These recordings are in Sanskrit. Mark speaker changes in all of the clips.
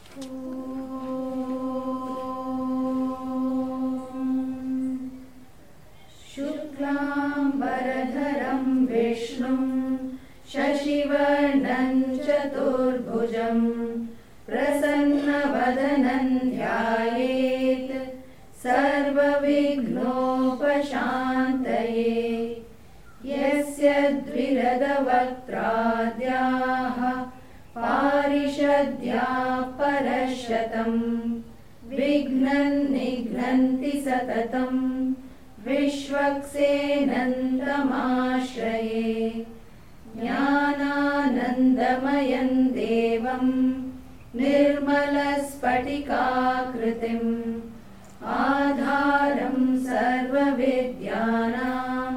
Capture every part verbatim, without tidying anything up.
Speaker 1: शुक्लाम्बरधरं विष्णुं शशिवर्णं चतुर्भुजं प्रसन्नवदनं ध्यायेत् सर्वविघ्नोपशान्तये। यस्य द्विरदवक्त्राद्याः पारिषद्याः परशतं विघ्नं निघ्नन्ति सततं विश्वक्सेनन्तमाश्रये। ज्ञानानन्दमयं देवं निर्मलस्फटिकाकृतिम् आधारं सर्वविद्यानां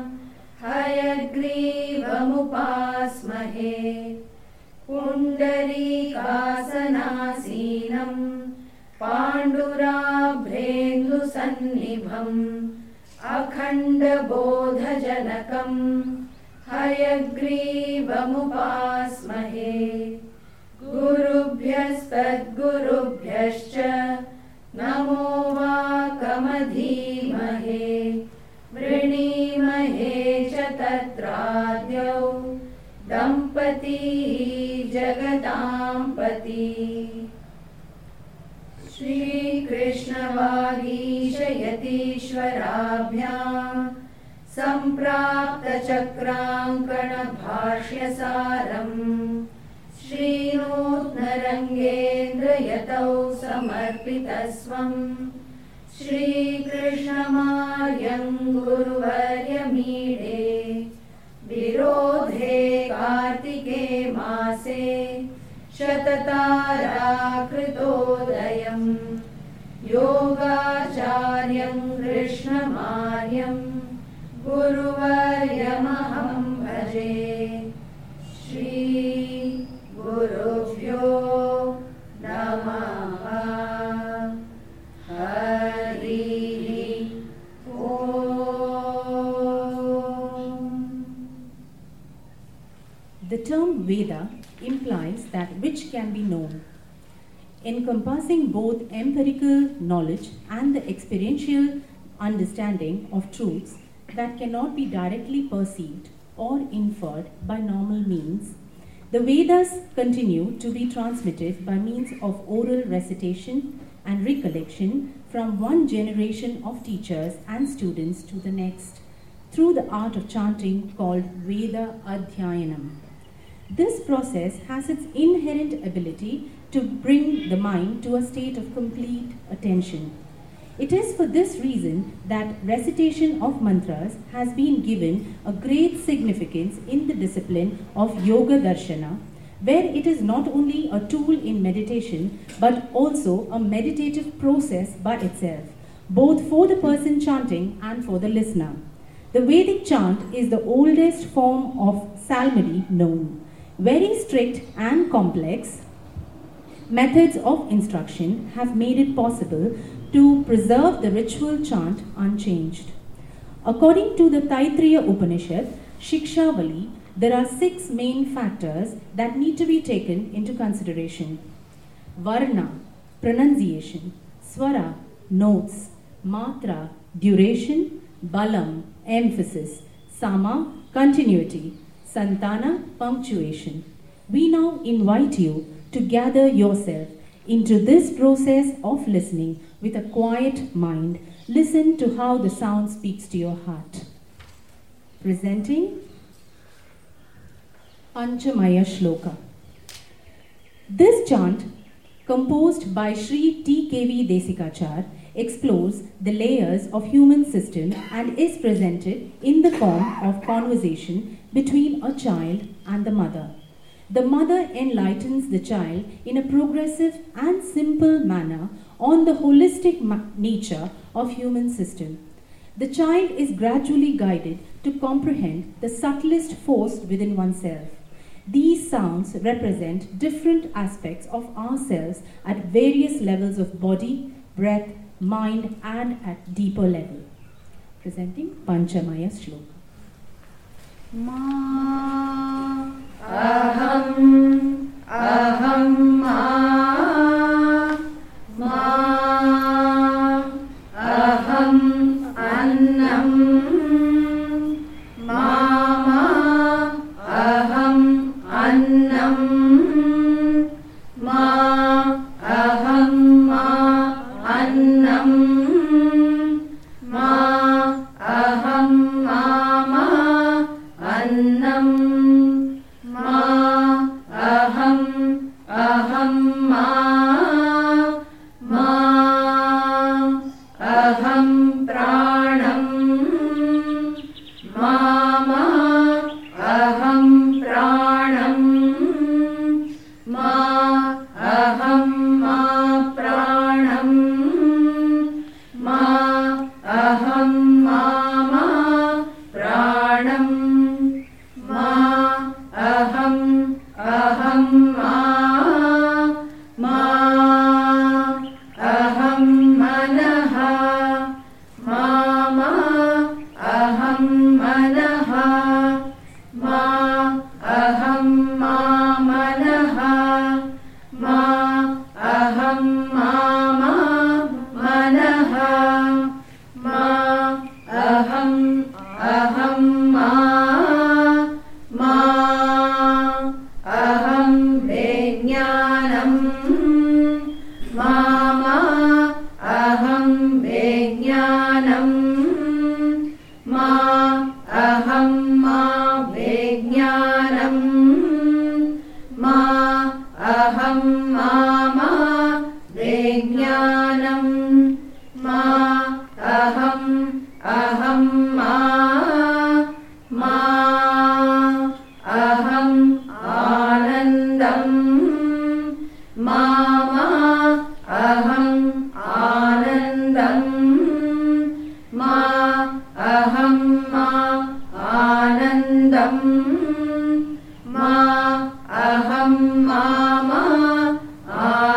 Speaker 1: हयग्रीवमुपास्महे। पुण्डरीकासनासीनं पाण्डुराभ्रेन्दुसन्निभम् अखण्डबोधजनकं हयग्रीवमुपास्महे। गुरुभ्यस्तद्गुरुभ्यश्च नमो वाकमधीमहे। वृणीमहे च तत्राद्यौ दम्पती जगदाम्पती। श्रीकृष्णवागीशयतीश्वराभ्यां सम्प्राप्तचक्राङ्कणभाष्यसारम् श्रीनूत्नरङ्गेन्द्रयतौ समर्पितस्वम् श्रीकृष्णमार्यं गुरुवर्यमीडे। विरोधे कार्तिके मासे शतताराकृतोदयम् योगाचार्यं कृष्णमार्यं गुरुवर्यमहं भजे। श्री गुरुभ्यो नमः। हरिः ओम्।
Speaker 2: The term Veda implies that which can be known, encompassing both empirical knowledge and the experiential understanding of truths that cannot be directly perceived or inferred by normal means. The Vedas continue to be transmitted by means of oral recitation and recollection from one generation of teachers and students to the next, through the art of chanting called Veda Adhyayanam. This process has its inherent ability to bring the mind to a state of complete attention. It is for this reason that recitation of mantras has been given a great significance in the discipline of Yoga Darshana, where it is not only a tool in meditation but also a meditative process by itself, both for the person chanting and for the listener. The Vedic chant is the oldest form of psalmody known. Very strict and complex methods of instruction have made it possible to preserve the ritual chant unchanged. According to the Taittiriya Upanishad, Shikshavali, there are six main factors that need to be taken into consideration. Varna, pronunciation; Swara, notes; Matra, duration; Balam, emphasis; Sama, continuity; Santana, punctuation. We now invite you to gather yourself into this process of listening with a quiet mind. Listen to how the sound speaks to your heart. Presenting Panchamaya Shloka. This chant, composed by Sri T K V Desikachar, explores the layers of human system and is presented in the form of conversation between a child and the mother. The mother enlightens the child in a progressive and simple manner on the holistic nature of human system. The child is gradually guided to comprehend the subtlest force within oneself. These sounds represent different aspects of ourselves at various levels of body, breath, mind, and at deeper level. Presenting Panchamaya Shloka.
Speaker 1: Ma aham aham ma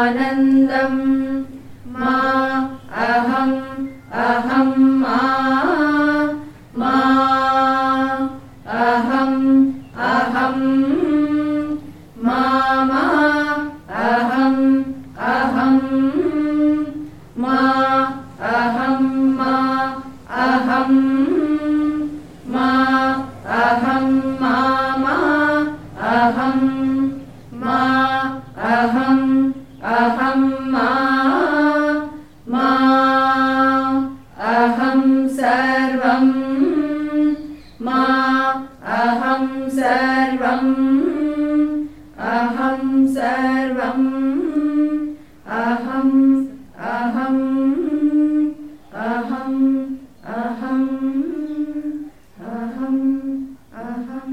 Speaker 1: आनन्दं मा अहं अहं मा मा अहं अहं मा मा अहं अहं मा अहं मा अहं मा अहं मा मा अहं मा अहं अहं मा मा अहं सर्वं मा अहं सर्वं अहं सर्वं अहं अहं अहं अहं अहं अहं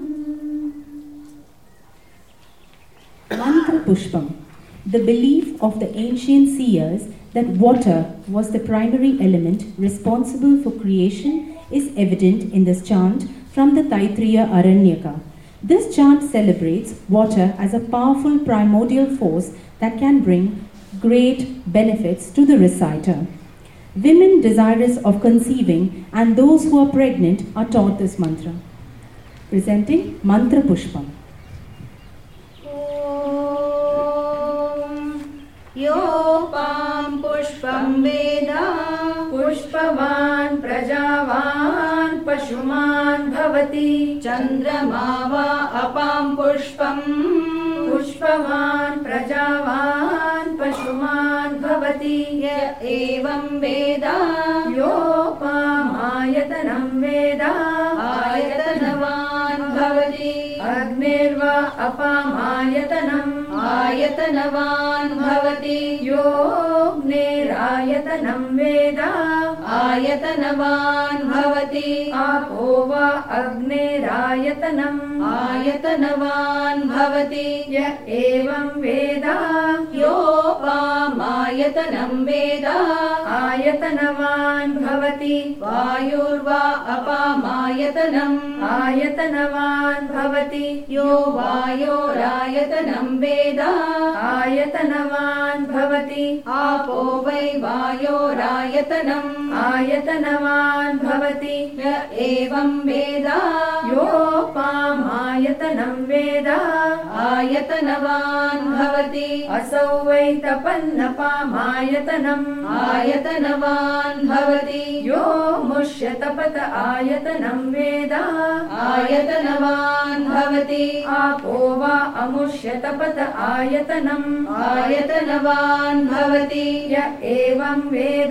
Speaker 2: Mantra Pushpam. The belief of the ancient seers that water was the primary element responsible for creation is evident in this chant from the Taittiriya Aranyaka. This chant celebrates water as a powerful primordial force that can bring great benefits to the reciter. Women desirous of conceiving and those who are pregnant are taught this mantra. Presenting Mantra Pushpam.
Speaker 1: योपां पुष्पं वेद पुष्पवान् प्रजावान् पशुमान् भवति चन्द्रमा वा अपां पुष्पं पुष्पवान् प्रजावान् पशुमान् भवति य एवं वेद योपामायतनं वेद आयतनवान् भवति अग्निर्वा अपामायतनम् आयतनवान् भवति योऽग्निरायतनं वेद आयतनवान् भवति आपो वा अग्निरायतनम् आयतनवान् भवति य एवं वेद योपामायतनं वेद आयतनवान् भवति वायुर्वा अपामायतनम् आयतनवान् भवति यो वायोरायतनं वेद आयतनवान् भवति आपो वै वायोरायतनम् आयतनवान् भवति य एवं वेद योपामायतनं वेद आयतनवान् भवति असौ वै तपन्नपामायतनम् आयतनवान् भवति यो मुष्यतपत आयतनं वेद आयतनवान् भवति आपो वा अमुष्यतपत आयतनम् आयतनवान् भवति य एवं वेद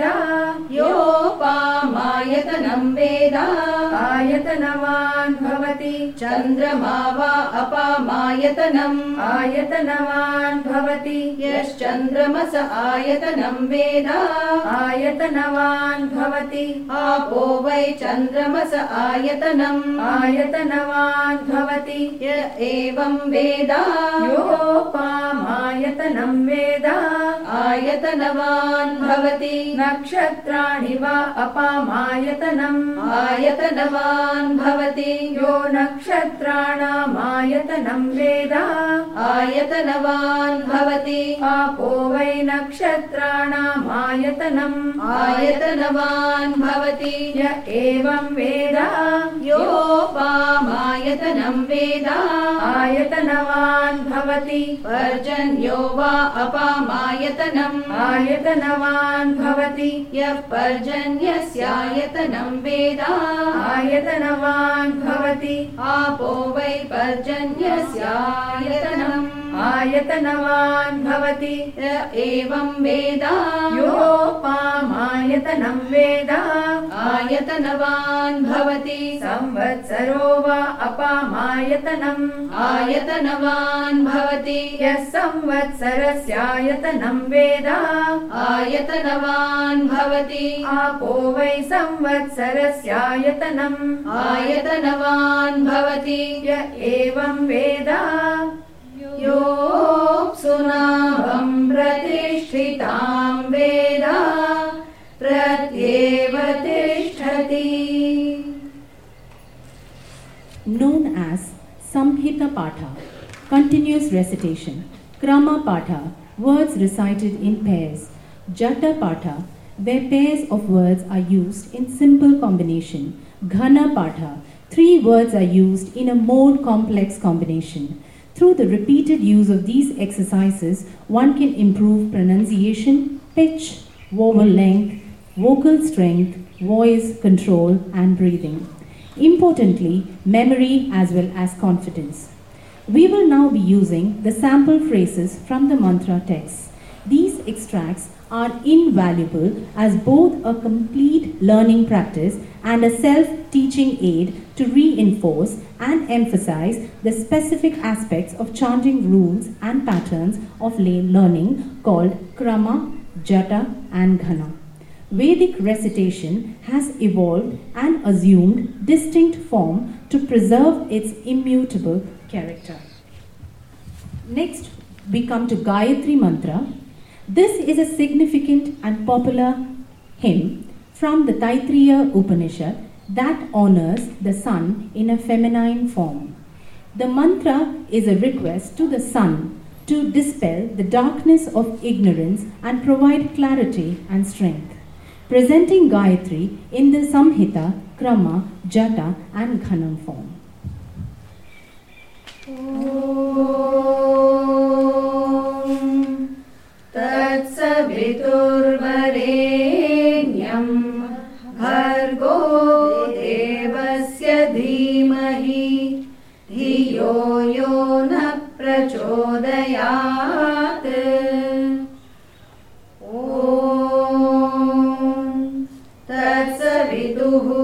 Speaker 1: योपामायतनं वेद आयतनवान् भवति चन्द्रमा वा अपामायतनम् आयतनवान् भवति यश्चन्द्रमस आयतनं वेद आयतनवान् भवति आपो वै चन्द्रमस आयतनम् आयतनवान् भवति य एवं वेद योपामायतनं वेद आयतनवान् भवति नक्षत्राणि वा अपामायतनम् आयतनवान् भवति यो नक्षत्राणामायतनं वेद आयतनवान् भवति आपो वै नक्षत्राणामायतनम् आयतनवान् भवति य एवं वेद योपामायतनं वेद आयतनवान् भवति पर्जन्यो वा अपामायतनम् आयतनवान् भवति यः पर्जन्यस्यायतनं वेद आयतनवान् भवति आपो वै पर्जन्यस्यायतनम् आयतनवान् भवति य एवं वेद योपामायतनं वेद आयतनवान् भवति संवत्सरो वा अपामायतनम् आयतनवान् भवति यः संवत्सरस्यायतनं वेद आयतनवान् भवति आपो वै संवत्सरस्यायतनम् आयतनवान् भवति य एवं वेद योऽप्सुनाभं प्रतिष्ठितां वेद प्रत्येव तिष्ठति.
Speaker 2: Known as Samhita Patha, continuous recitation, Krama Patha, words recited in pairs. Jata Patha, where pairs of words are used in simple combination. Ghana Patha, three words are used in a more complex combination. Through the repeated use of these exercises, one can improve pronunciation, pitch, vowel length, vocal strength, voice control, and breathing. Importantly, memory as well as confidence. We will now be using the sample phrases from the mantra text. These extracts are invaluable as both a complete learning practice and a self-teaching aid to reinforce and emphasize the specific aspects of chanting rules and patterns of lay learning called Krama, Jata, and Ghana. Vedic recitation has evolved and assumed distinct form to preserve its immutable character. Next, we come to Gayatri Mantra. This is a significant and popular hymn from the Taittiriya Upanishad that honors the sun in a feminine form. The mantra is a request to the sun to dispel the darkness of ignorance and provide clarity and strength. Presenting Gayatri in the Samhita, Krama, Jata, and Ghanam form.
Speaker 1: Om Tatsaviturvarenyam Bhargo Devasya Dhimahi Dhiyo Yo Na Prachodayat. Om Tatsaviduhu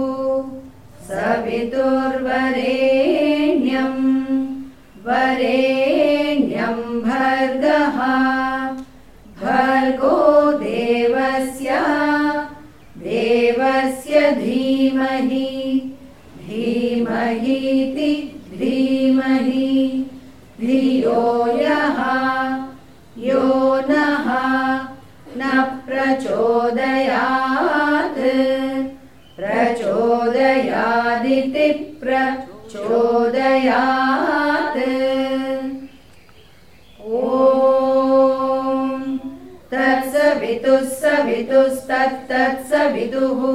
Speaker 1: Saviturvarenyam Varenyam Bhargaha Bhargo Devasya Devasya Dhimahi Dhimahiti Dhimahi Dhiyo Yaha Yonaha Na Prachodayat Prachodayaditi Prachodayat. Om Tatsavitus Savitus Tat Tat Savituhu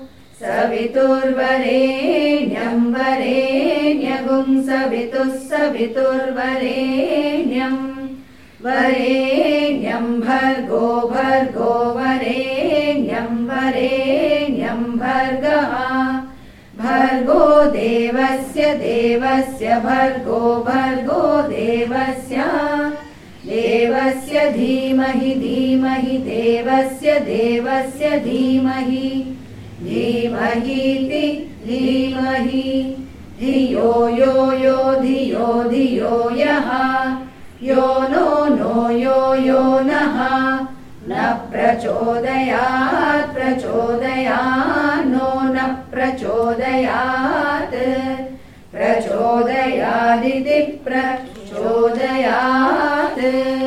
Speaker 1: Saviturvarenyam Varenyagum Savitus Saviturvarenyam Varenyam Bhargo Bhargo Varenyam Varenyam Bhargaha Bhargo Devasya Devasya Bhargo Bhargo Devasya Devasya Dhimahi Dhimahi Devasya Devasya Dhimahi Dhimahiti Dhimahi Dhiyo Yo Yo Dhiyo Dhiyo Yaha Yo No No Yo Yo Naha Na Prachodayat Prachodayat No Na Prachodayat Prachodayaditi Prachodayat.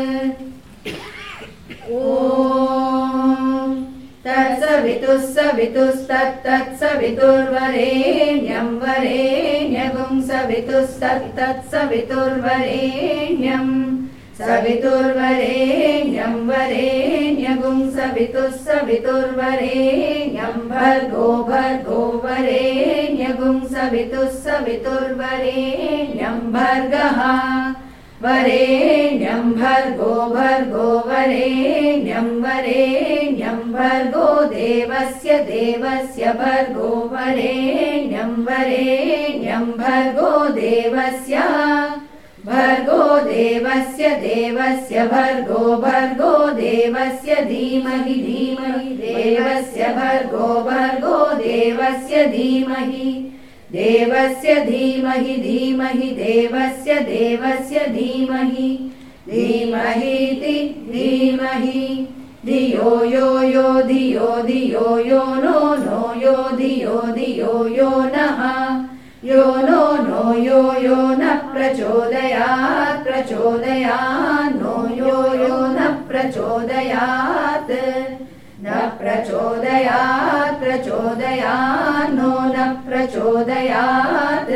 Speaker 1: Om Tatsavitus Savitus Tat Tat Saviturvarenyam Varenyagum Savitus Tat Tat Saviturvarenyam Saviturvarenyam Varenyagum Savitus Saviturvarenyam Bhargo Bhargo Varenyagum Savitus Saviturvarenyam Bhargaha Varenyam Bhargo Bhargo Varenyam Varenyam Bhargo Devasya Devasya Bhargo Varenyam Varenyam Bhargo Devasya Bhargo Devasya Devasya Bhargo Bhargo Devasya Dhimahi Dhimahi Devasya Bhargo Bhargo Devasya Dhimahi Devasya Dhimahi Dhimahi Devasya Devasya Dhimahi Dhimahiti Dhimahi Dhiyo Yo Yo Dhiyo Dhiyo Yo No No Yo Dhiyo Dhiyo Yo Naha Yo No No Yo Yo Na Prachodayat Prachodayat No Yo Yo Na Prachodayat Na Prachodayat Prachodayat No Na Prachodayat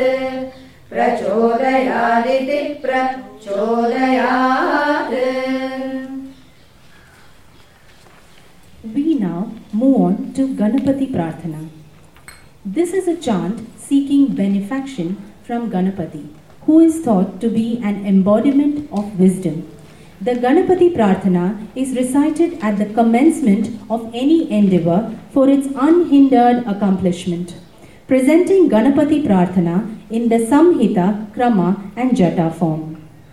Speaker 1: Prachodayaditi Prachodayat.
Speaker 2: move on to Ganapati Prarthana. This is a chant seeking benefaction from Ganapati, who is thought to be an embodiment of wisdom. The Ganapati Prarthana is recited at the commencement of any endeavor for its unhindered accomplishment, presenting Ganapati Prarthana in the Samhita, Krama and Jata form.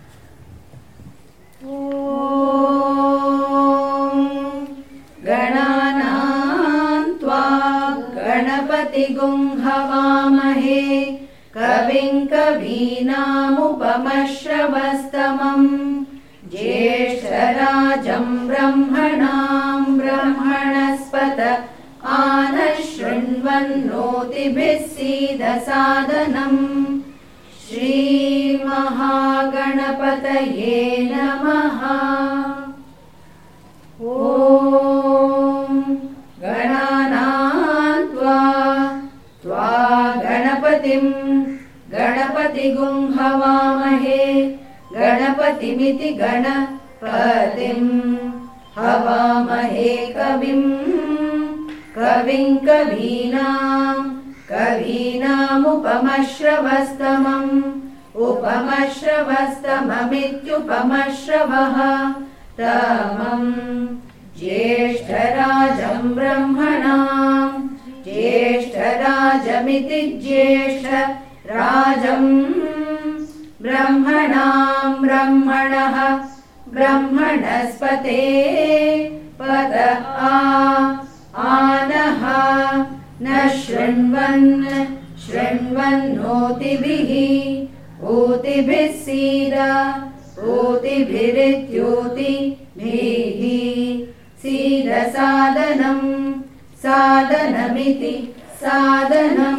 Speaker 1: Gananam tva Ganapati Gum Havamahe Kavim Kavinam Upamashravastamam Jyeshtarajam Brahmanam Brahmanaspata Anashrinvannotibhisida Sadhanam Shri Mahaganapataye Namaha. Om Gananam tva tva Ganapatim Ganapati Gum Havamahe Ganapatimiti Ganapatim Havamahe Kavim Kavim Kavinam Kavinam Upamashravastamam Upamashravastamamityupamashravah Tamam Jyeshtarajam Brahmanam Jyeshtarajamiti Jyeshtarajam Brahmanam Brahmanaha Brahmanaspate Pada A Anaha Nashrinvan Shrinvannotibhihi Otibhisida Otibhirityotibhihi Sida Sadhanam Sadhanamiti Sadhanam.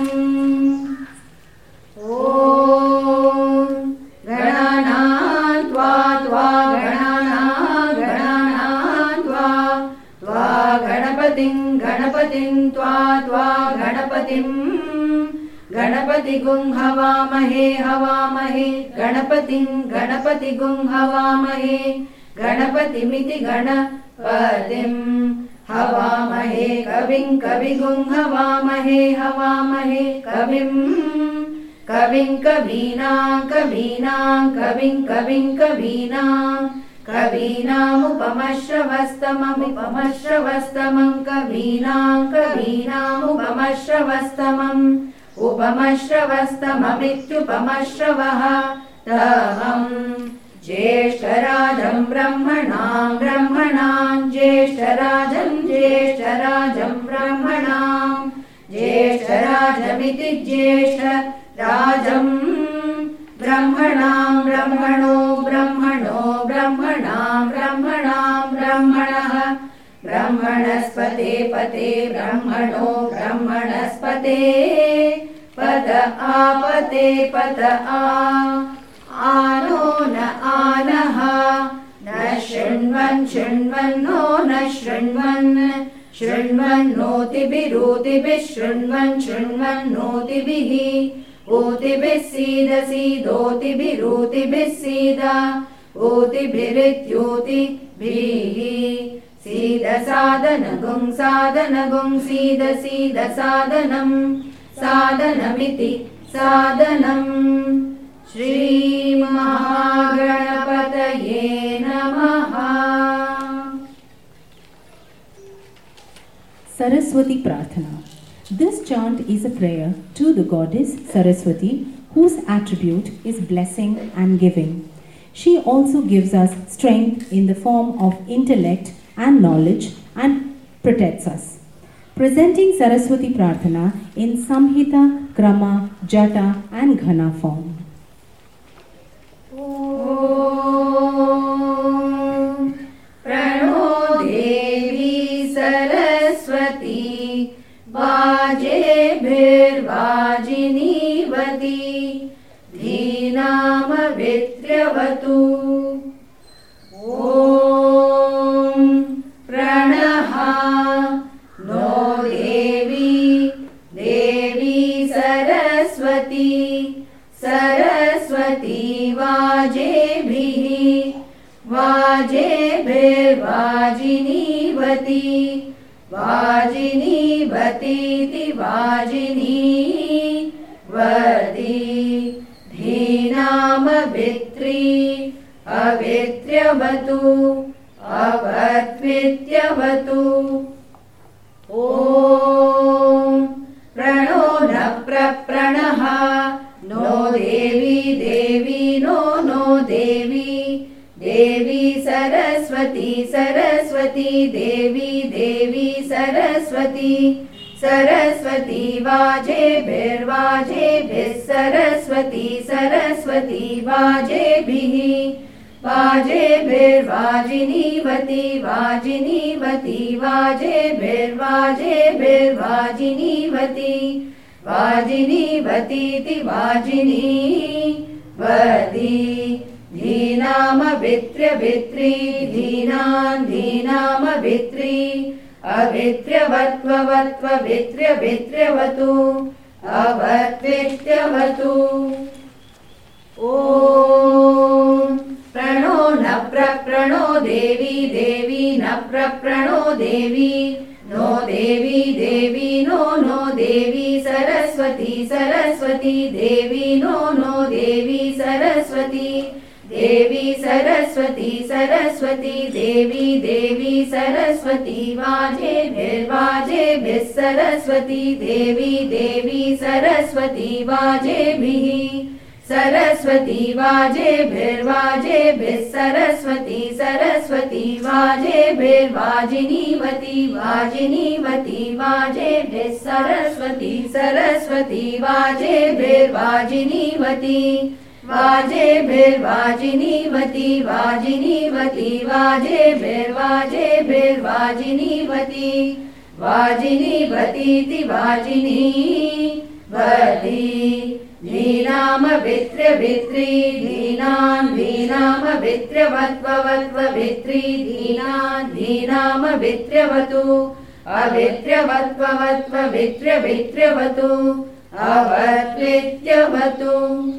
Speaker 1: Om Gananam tva tva Gananam Gananam tva tva Ganapatim Ganapatim tva tva Ganapatim Ganapati Gum Havamahe Havamahe Ganapatim Ganapati Gum Havamahe Ganapatimiti Ganapatim Havamahe Kavim Kavigum Havamahe Havamahe Kavim Kavim Kavinam Kavinam Kavim Kavim Kavinam Kavinam Upamashravastamam Upamashravastamam Kavinam Kavinam Upamashravastamam Upamashravastamamityupamashravah Tamam Jyeshtarajam Brahmanam Brahmanam Jyeshtarajam Jyeshtarajam Brahmanam Jyeshtarajamiti Jyeshtarajam Brahmanam Brahmano Brahmano Brahmanam Brahmanam Brahmanah Brahmanaspate Pate Brahmano Brahmanaspate Pada Apate Pada A Ano na Anaha Na Shrinvan Shrinvan No na Shrinvan Shrinvan Notibhirotibi Shrinvan Shrinvan Notibhihi Otibhisida Sidotibhirotibhisida Otibhirityotibhihi Sida Sadhanagum Sadhanagum Sida Sida Sadhanam Sadhanamiti Sadhanam. Shri Mahaganapataye Namaha.
Speaker 2: Saraswati Prarthana. This chant is a prayer to the goddess Saraswati, whose attribute is blessing and giving. She also gives us strength in the form of intellect and knowledge and protects us. Presenting Saraswati Prarthana in Samhita, Krama, Jata and Ghana form.
Speaker 1: Om Prano Devi Saraswati Vajebhir Vajinivati Dhinama Vitryavatu. Om Pranaha No Devi Devi Saraswati Saraswati Vajebhihi Vajebhir Vajinivati वाजिनीवतीति वाजिनी वती धीनामभित्री अवित्र्यवतु अवत्वित्यवतु ॐ प्रणो न प्रप्रणः नो देवी देवी नो नो देवी देवी सरस्वती सरस्वती देवी देवी सरस्वती सरस्वती वाजेभिर्वाजेभिः सरस्वती सरस्वती वाजेभिः वाजेभिर्वाजिनीवती वाजिनीवती वाजेभिर्वाजेभिर्वाजिनीवती वाजिनीवतीति वाजिनी वती धीनामभित्र्यभित्री धीनान् धीनामभित्री अभित्र्यवत्ववत्वभित्र्यभित्र्यवतु अवत्वित्यवतु ॐ प्रणो न प्रप्रणो देवी देवी न प्रप्रणो देवी नो देवी देवी नो नो देवी सरस्वती सरस्वती देवी नो नो देवी सरस्वती देवी सरस्वती सरस्वती देवी देवी सरस्वती वाजेभिर्वाजेभिः सरस्वती देवी देवी सरस्वती वाजेभिः सरस्वती वाजेभिर्वाजेभिः सरस्वती सरस्वती वाजेभिर्वाजिनीवती वाजिनीवती वाजेभिः सरस्वती सरस्वती वाजेभिर्वाजिनीवती वाजेभिर्वाजिनीवती वाजिनीवती वाजेभिर्वाजेभिर्वाजिनीवती वाजिनीवतीति वाजिनी वती धीनामभित्र्यभित्री धीनान् धीनामभित्र्यवत्ववत्वभित्री धीनान् धीनामभित्र्यवतु अभित्र्यवत्ववत्वभित्र्यभित्र्यवतु अवत्वित्यवतु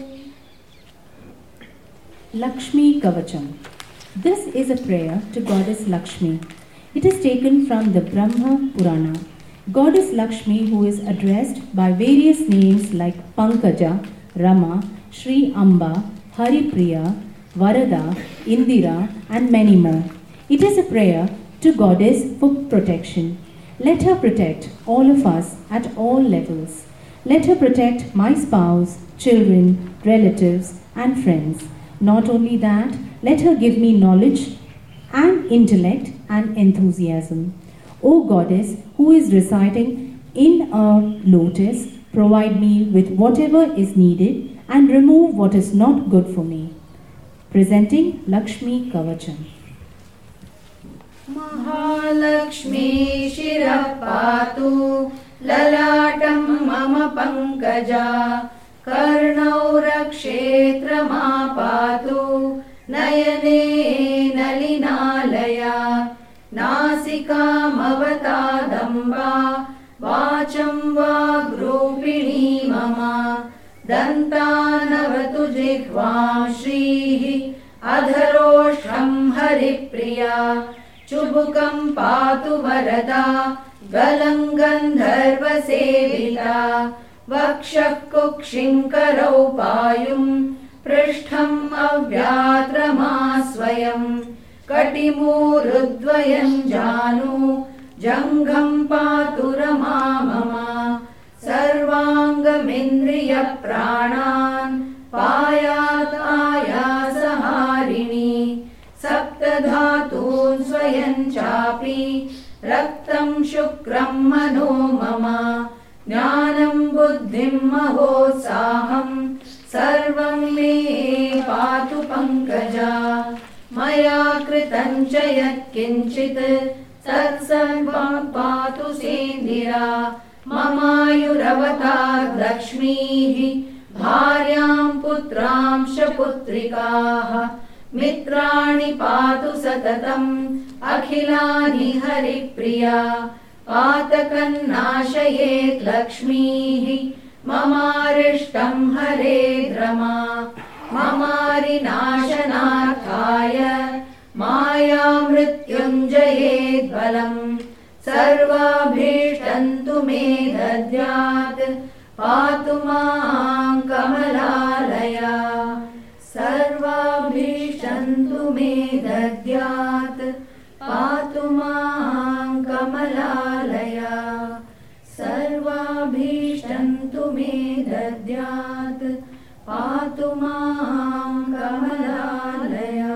Speaker 2: Lakshmi Kavacham. This is a prayer to Goddess Lakshmi. It is taken from the Brahma Purana. Goddess Lakshmi, who is addressed by various names like Pankaja, Rama, Sri Amba, Haripriya, Varada, Indira, and many more. It is a prayer to Goddess for protection. Let her protect all of us at all levels. Let her protect my spouse, children, relatives, and friends. Not only that, let her give me knowledge and intellect and enthusiasm. O Goddess, who is residing in a lotus, provide me with whatever is needed and remove what is not good for me. Presenting Lakshmi Kavacham.
Speaker 1: Mahalakshmi Shirah Patu Lalatam Mama Pankaja Karnau Rakshetra Ma Patu Nayane Nalinalaya Nasika Mavata Damba Vacham Vagrupini Mama Dantanavatu Jihvam Shrihi Adharoshram Haripriya Chubukam Patu Varada Galam Gandharva Sevita Vakshak Kukshim Karau Payum Prishtham Avyatrama Swayam Katimurudvayam Janu Jangham Paturama Mama Sarvangamindriya Pranan Payataya Saharini Saptadhatun Swayam Chapi Raktam Shukram Mano Mama Jnanam Buddhim Mahosaham Sarvam Me Patu Pankaja Maya Kritancha Yat Kinchit Satsarvam Patu Sendira Mamayuravata Lakshmihi Bharyam Putram Shaputrikaha Mitrani Patu Satatam Akhilani Haripriya Patakan Nashayet Lakshmihi Mamarishtam Hare Drama Mamari Nashanarthaya Maya Mrityunjayet Balam सर्वाभीष्टन्तु मे दद्यात् पातु मां कमलालया सर्वाभीष्टन्तु मे दद्यात् पातु मां कमलालया सर्वाभीष्टन्तु मे दद्यात् पातु मां कमलालया.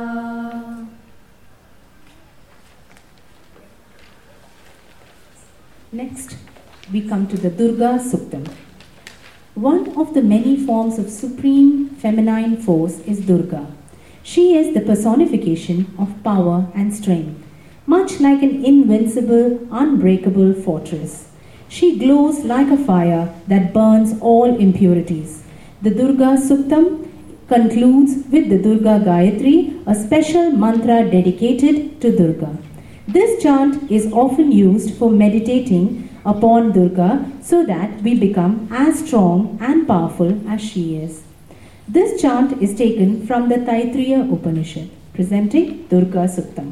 Speaker 2: Next, we come to the Durga Suktam. One of the many forms of supreme feminine force is Durga. She is the personification of power and strength, much like an invincible, unbreakable fortress. She glows like a fire that burns all impurities. The Durga Suktam concludes with the Durga Gayatri, a special mantra dedicated to Durga. This chant is often used for meditating upon Durga so that we become as strong and powerful as she is. This chant is taken from the Taittiriya Upanishad, presenting Durga Suktam.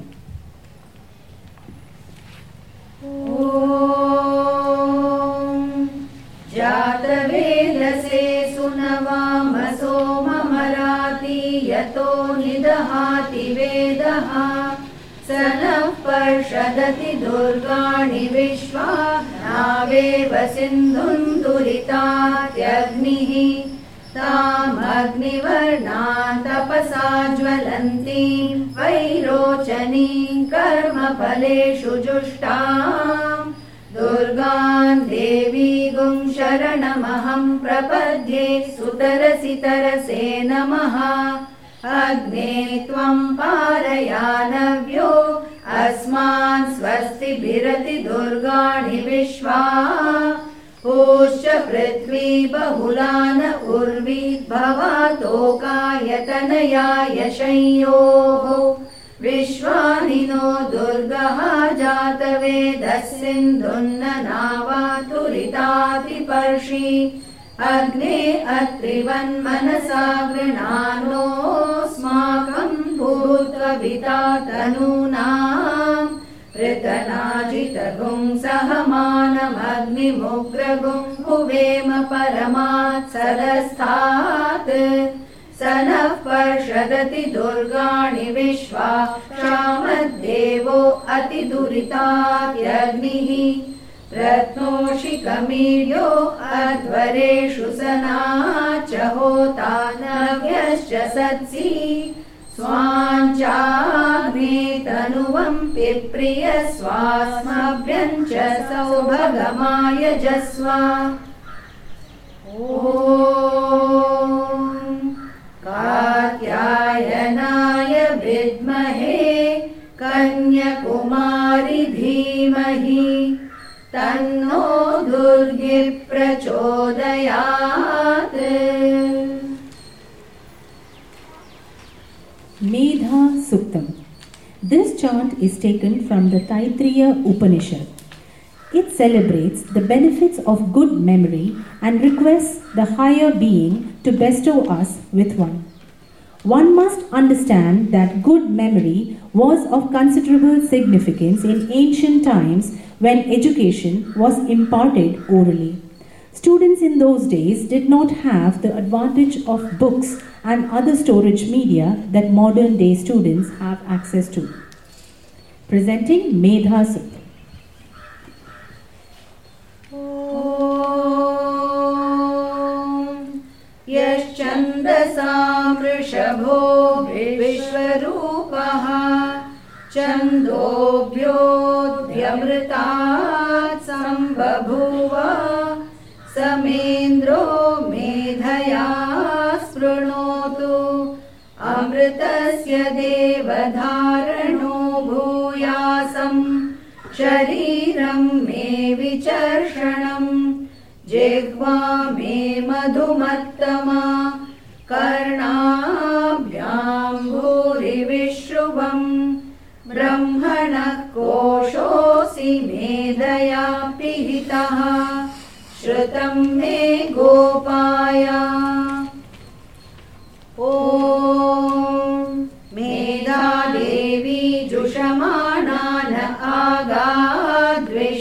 Speaker 1: Om Jatavedase sunavamaso mamarati yato nidahati vedaha Sanah parshadati durgani vishwa naveva sindhun duritatyagnihi tam agnivarnan tapasa jvalantim vairochanim karma phaleshu jushtam Durgan devi gum sharanamaham prapadye sutarasi tarase namaha Agne tvam parayanavyo asman swasti bhirati durgani vishwa Pusha prithvi bahulana urvi bhavato kayatanaya yashayoho Vishwanino durgaha jatavedasindhunna navaturitaati parshi Agne atrivan manasa grinano smakam bhutva vitatanunam Ritanajitagum sahamanam agni mugragum huvema paramat sadasthat Sanah parshadati durgani vishwa shamaddevo atiduritatyagnihi Ratnoshikamiryo advareshu sanacha hota navyascha satsi Swanchagni tanuvam pipriya swasmabhyancha saubhagamaya jasva Om Katyayanaya vidmahe Kanyakumari dhimahi Tanno Durgi prachodayat
Speaker 2: Medha Suktam. This chant is taken from the Taittiriya Upanishad. It celebrates the benefits of good memory and requests the higher being to bestow us with one. One must understand that good memory was of considerable significance in ancient times when education was imparted orally. Students in those days did not have the advantage of books and other storage media that modern day students have access to. Presenting Medha Suktam.
Speaker 1: Yaschandasam vrishabho vishwarupaha Chandobhyodhyamritat sambabhuva Samendro medhaya sprunotu Amritasya devadharano bhuyasam Shariram me vicharshanam Jighva me madhumattama Karnabhyam bhuri vishruvam Brahmanah koshosi medhaya pihitaha Shrutam me gopaya Om Medha Devi Jushamanana Agadve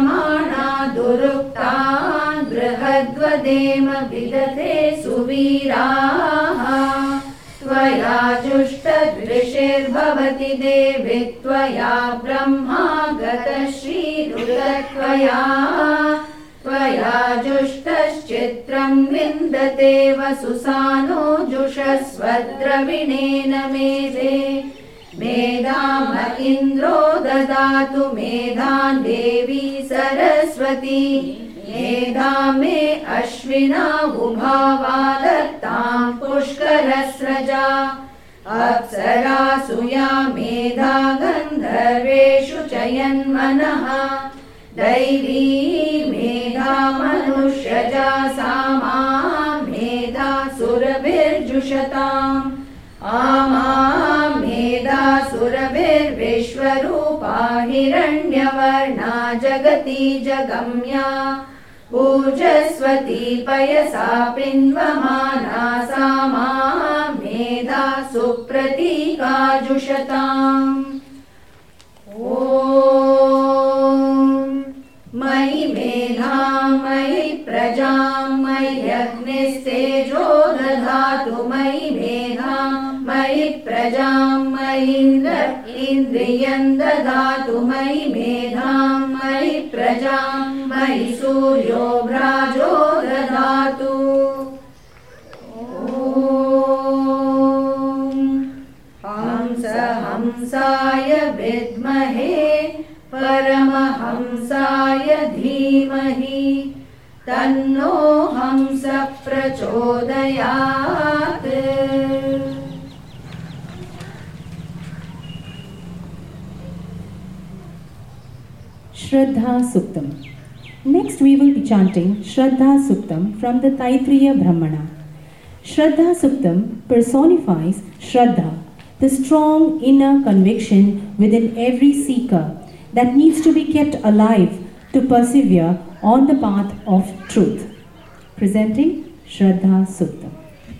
Speaker 1: प्रमाणा दुरुक्तान् बृहद्वदेम विदते सुवीराः त्वया जुष्टदृशिर्भवति देवि त्वया ब्रह्मा गतश्रीरुतत्वया त्वया जुष्टश्चित्रं विन्दते वसुसानो जुषस्वद्रविणेन मेधे मेधाम इन्द्रो ददातु मेधान् देवी सरस्वती मेधा मे अश्विना उभावा दत्तां पुष्करस्रजा अप्सरासु या मेधा गन्धर्वेषु च यन्मनः दैवी मेधा मनुष्यजा सामा मेधा सुरभिर्जुषताम् आमा मेधा सुरभिर्विश्वरूपा हिरण्यवर्णा जगति जगम्या पूजस्वती पयसा पिन्वमाना सामा मेधा सुप्रतीकाजुषताम् ॐ मयि मेधां मयि प्रजां मयि अग्निस्तेजो दधातु मयि मेधां मयि प्रजां मयि इन्द्रियं ददातु मयि मेधां मयि प्रजां मयि सूर्यो भ्राजो ददातु हंस हंसाय विद्महे परमहंसाय धीमहि तन्नो हंस प्रचोदयात्
Speaker 2: Shraddha Suktam. Next we will be chanting Shraddha Suktam from the Taittiriya Brahmana. Shraddha Suktam personifies Shraddha, the strong inner conviction within every seeker that needs to be kept alive to persevere on the path of truth. Presenting Shraddha Suktam.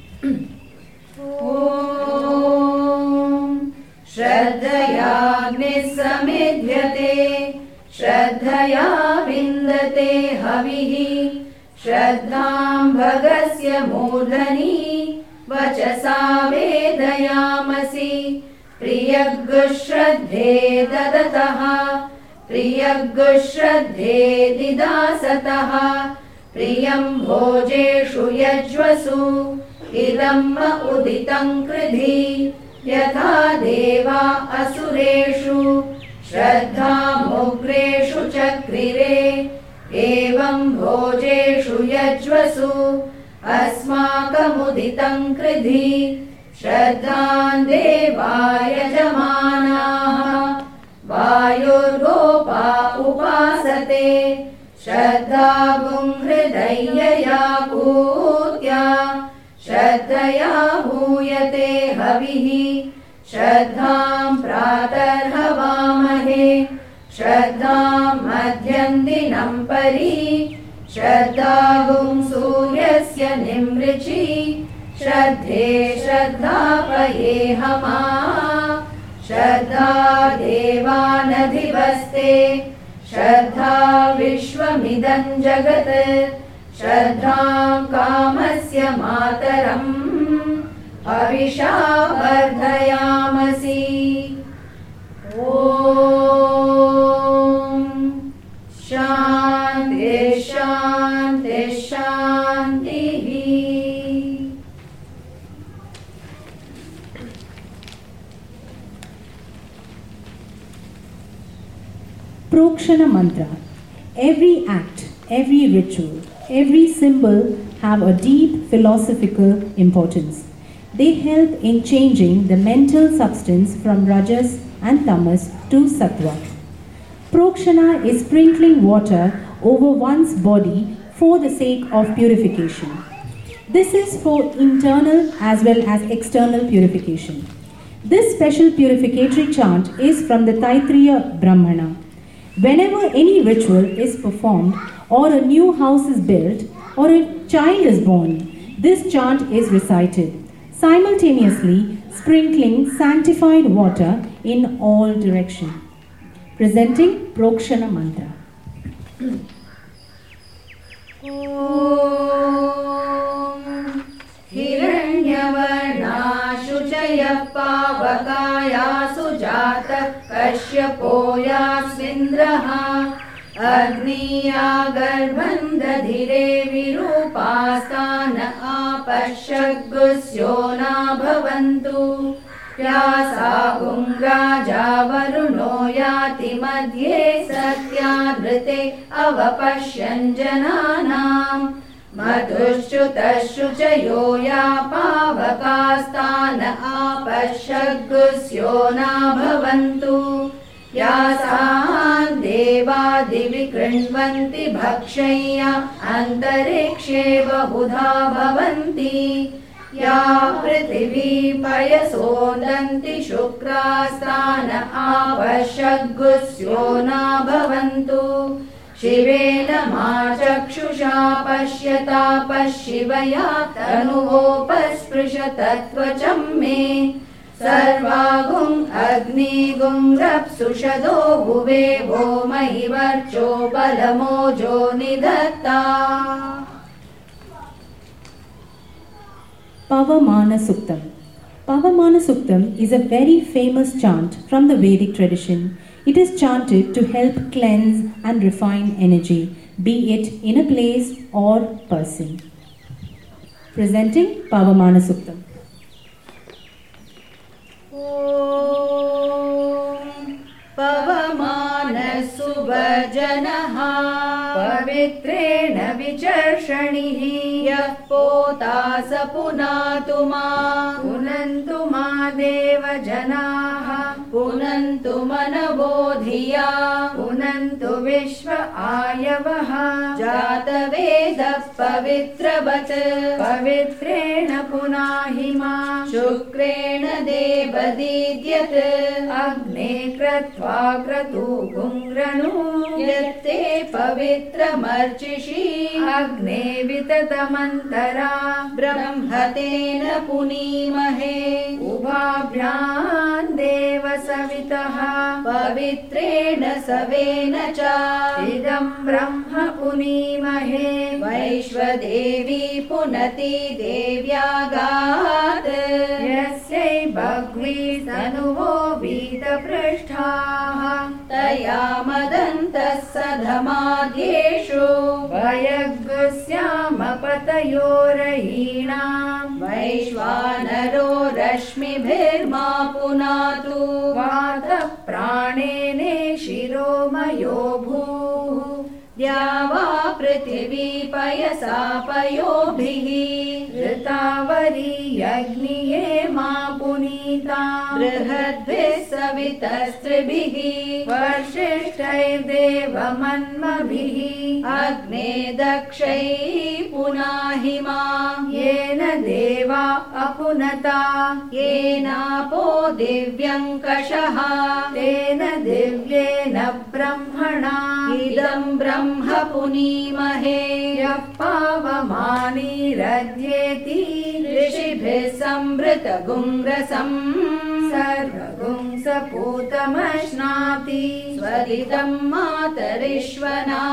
Speaker 1: Om Shraddhaya Nissamidhyate Shraddhaya Vindate Havihi Shraddham Bhagasya Murdhani Vachasa Vedayamasi प्रियग्गुश्रद्धे ददतः प्रियग्गुश्रद्धे दिदासतः प्रियं भोजेषु यज्वसु इदम् उदितं कृधि यथा देवा असुरेषु श्रद्धामुग्रेषु चक्रिरे एवं भोजेषु यज्वसु अस्माकमुदितं कृधि श्रद्धान् देवा यजमानाः वायुर्गोपा उपासते श्रद्धा गुंहृदयया पूत्या श्रद्धया हूयते हविः श्रद्धां प्रातर्हवामहे श्रद्धां मध्यं दिनं परि श्रद्धा गुं सूर्यस्य निमृचि श्रद्धे श्रद्धापये हमा श्रद्धा देवानधिवस्ते श्रद्धा विश्वमिदं जगत् श्रद्धां कामस्य मातरम् हविषा वर्धयामसि ॐ शान्ति शान्ति शान्तिः
Speaker 2: Prokshana Mantra. Every act, every ritual, every symbol have a deep philosophical importance. They help in changing the mental substance from Rajas and Tamas to Sattva. Prokshana is sprinkling water over one's body for the sake of purification. This is for internal as well as external purification. This special purificatory chant is from the Taittiriya Brahmana. Whenever any ritual is performed, or a new house is built, or a child is born, this chant is recited, simultaneously sprinkling sanctified water in all directions. Presenting Prokshana Mantra.
Speaker 1: हिरण्यवर्णाशुचयः पावकायासु जातः कश्यपो यास्मिन्द्रः अग्निया गर्भं दधिरे विरूपास्तान आपश्यग्गुस्यो न भवन्तु व्यासागुं राजा वरुणो याति मध्ये सत्यानृते अवपश्यन् जनानाम् मधुश्च्युतश्रुचयो या पावकास्तान आपश्यग्गुस्यो न भवन्तु यासान् देवादिवि कृण्वन्ति भक्षय्या अन्तरिक्षे बहुधा भवन्ति या पृथिवी पयसोदन्ति शुक्रास्तान आपश्यग्गुस्यो न भवन्तु शिवेन मा चक्षुषा पश्यता पश्शिवया तनुवोपस्पृशतत्वचं मे सर्वागुं अग्निगुं रप्सुषदो भुवे वो महिवर्चो बलमोजो निधत्ता।
Speaker 2: Pavamana Suktam. Pavamana Suktam is a very famous chant from the Vedic tradition. It is chanted to help cleanse and refine energy, be it in a place or person. Presenting Pavamana Suktam.
Speaker 1: पवमानसुभजनः पवित्रेण विचर्षणिः यः पोता स पुनातु मा पुनन्तु मा देवजनाः पुनन्तु मनवोधिया पुनन्तु विश्व आयवः जातवेदः पवित्रवत् पवित्रेण पुनाहि मा शुक्रेण देवदीद्यत् अग्ने क्रत्वा क्रतुगुंग्रणु यत्ते पवित्रमर्चिषि अग्ने विततमन्तरा ब्रह्मतेन पुनीमहे उभाभ्यां देव सवितः पवित्रेण सवेन च इदं ब्रह्म पुनीमहे वैश्वदेवी पुनति देव्यागात् यस्यै बह्वी तनुवो वीतपृष्ठाः तया मदन्तः सधमाद्येषु वयग्स्यामपतयोरयीणां वैश्वानरो रश्मिभिर्मा पुनातु वातः प्राणेने शिरोमयो भूः द्यावा पृथिवी पयसा पयोभिः ऋतावरीयग्निये मा पुनीता बृहद्भिः सवितस्त्रिभिः वर्षिष्ठैर्देवमन्मभिः अग्ने दक्षैः पुनाहि मा येन देवा अपुनता येनापो दिव्यङ्कषः तेन दिव्येन ब्रह्मणा इदं ब्रह्म पुनीमहे यः पावमानीरध्येति ऋषिभिः संवृतगुंरसम् सर्वगुं सपूतमश्नाति स्वरितं मातरिश्वना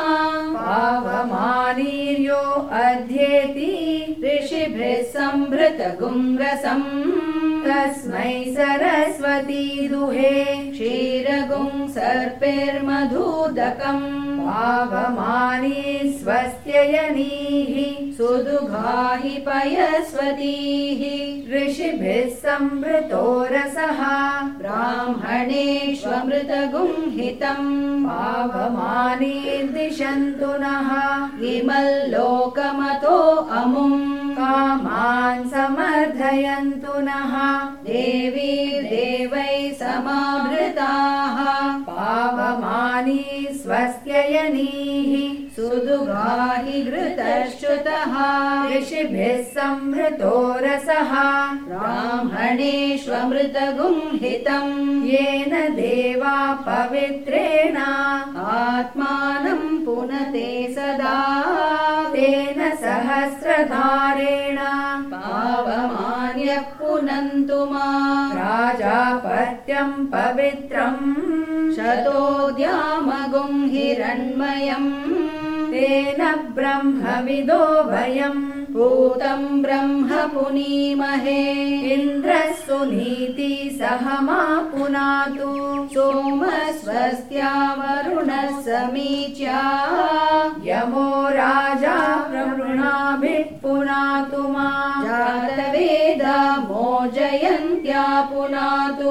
Speaker 1: पावमानीर्यो अध्येति ऋषिभिः संवृतगुंरसम् तस्मै सरस्वती दुहे क्षीरगुं सर्पिर्मधुदकम् पावमानी स्वस्त्ययनीः सुदुघाहि पयस्वतीः ऋषिभिः संवृतो रसः ब्राह्मणेष्वमृतगुं हितम् पावमानीर्दिशन्तु नः इमल्लोकमतो अमुम् कामान् समर्थयन्तु नः देवी देवै समावृताः पावमानी स्वस्त्ययनीः सुदुघाहि घृतश्च्युतः ऋषिभिः संवृतो रसः ब्राह्मणेष्वमृतगुं हितं येन देवा पवित्रेण आत्मानं पुनते सदा तेन सहस्रधारेण पावमान्य भूयः पुनन्तु माम् प्राजापत्यं पवित्रं शतोद्यामगुं हिरण्मयम् तेन ब्रह्मविदो वयम् भूतं ब्रह्म पुनीमहे इन्द्रः सुनीति सह मा पुनातु सोमस्वस्त्या वरुणः समीच्या यमो राजा प्रवृणाभिः पुनातु मा जातवेदा मोजयन्त्या पुनातु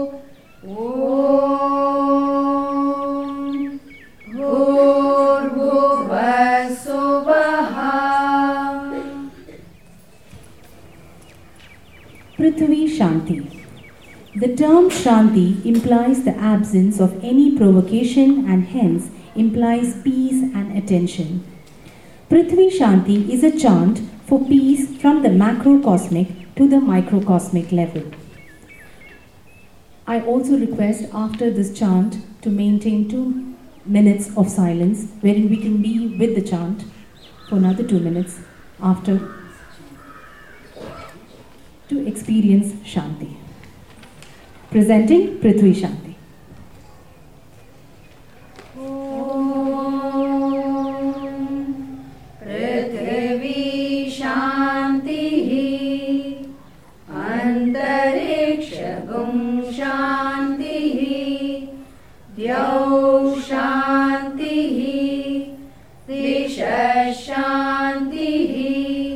Speaker 2: Prithvi Shanti. The term Shanti implies the absence of any provocation and hence implies peace and attention. Prithvi Shanti is a chant for peace from the macrocosmic to the microcosmic level. I also request after this chant to maintain two minutes of silence wherein we can be with the chant for another two minutes after to experience Shanti. Presenting Prithvi Shanti.
Speaker 1: Prithvi Shantihi Antarikshagum Shantihi Dyau Shantihi Disha Shantihi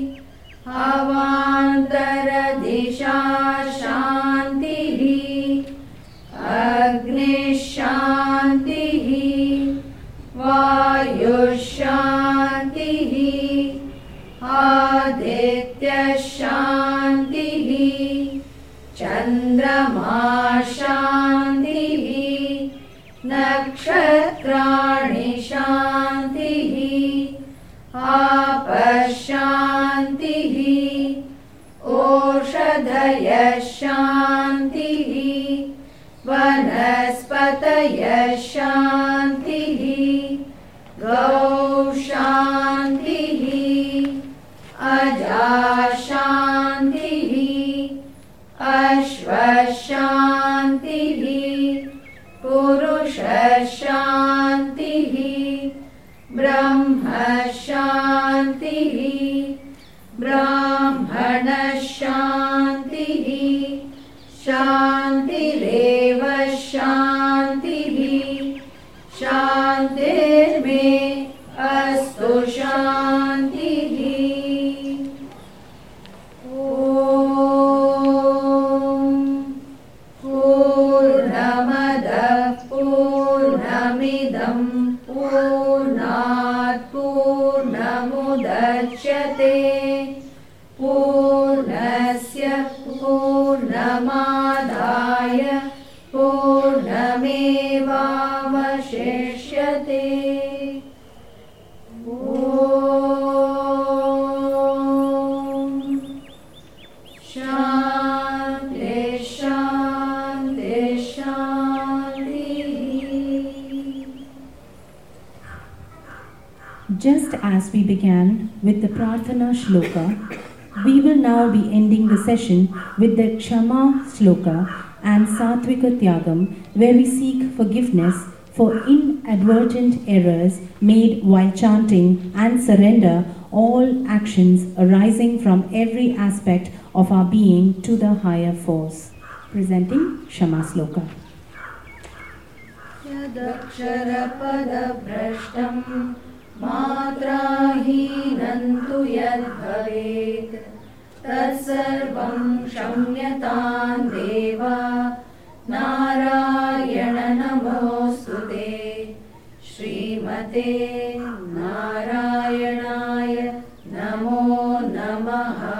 Speaker 1: Avantara Disha Shantihi Agni Shantihi Vayu Shantihi Aditya Shantihi Chandrama Shantihi Nakshatrani Shantihi Apashantihi Oshadhaya Shantihi Vanaspataya Shantihi Gau Shantihi Aja Shantihi Ashva Shantihi Purusha Shantihi Brahma Shantihi Brahmana Shantihi Shantireva Shantihi Shantirme Astu Shantihi Om Purnamada Purnamidam Purnat Purnamudachyate Purnasya Purnamadaya Purnamevavashishyate Om Shanti Shanti Shanti.
Speaker 2: Just as we began with the Prarthana Shloka, we will now be ending the session with the Kshama Shloka and Satvika Tyagam, where we seek forgiveness for inadvertent errors made while chanting and surrender all actions arising from every aspect of our being to the higher force. Presenting Kshama Shloka.
Speaker 1: Yadaksharapadabrashtam Matrahinantu yadbhavet Tatsarvam Shamyatam Deva Narayana Namostute Srimate Narayanaya Namo Namaha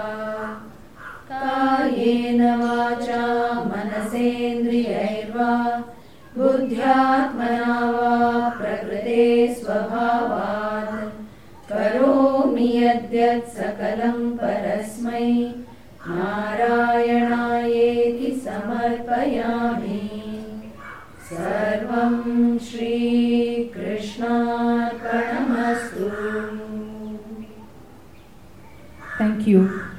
Speaker 1: Kayena Vacha Manasendriyairva Buddhyatmana va prakrite svabhavat karomi yadyat sakalam parasmai Narayanaayeti samarpayami Sarvam Shri Krishnarpanamastu.
Speaker 2: Thank you.